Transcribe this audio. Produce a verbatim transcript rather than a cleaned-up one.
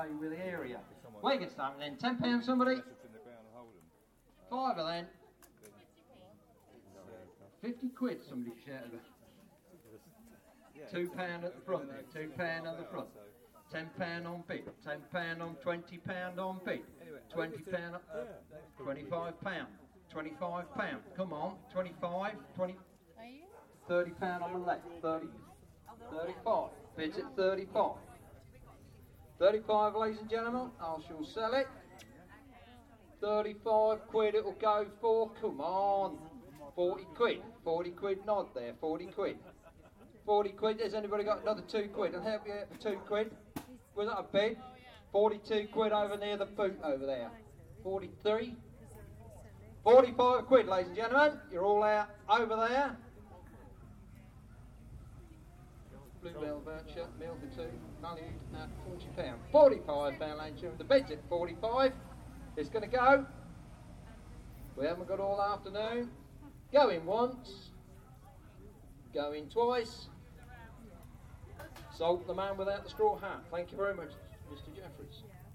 pay with the area. We can start then. Ten pounds, somebody. Fiver then. Fifty quid, somebody shouted. Two pound at the front then. Two pound at the front. Ten pound on bid. Ten pound on twenty pound on bid. Twenty pound. Twenty-five pound. Twenty-five pound. Come on. Twenty-five. Twenty. Thirty pound on the left. Thirty. Thirty-five. Bids at thirty-five. Thirty-five, ladies and gentlemen. I shall sell it. Thirty-five quid it'll go for. Come on. Forty quid. Forty quid nod there. Forty quid. Forty quid. Has anybody got another two quid? I'll help you out for two quid. Was that a bid? Forty-two quid over near the boot over there. Forty-three. Forty-five quid, ladies and gentlemen. You're all out over there. Bluebell voucher, meal for two, valued at forty pounds. Forty-five pound, ladies and gentlemen. The bid's at forty-five. It's going to go. We haven't got all afternoon. Going once. Going twice. Sold the man without the straw hat. Thank you very much, Mister Jeffries.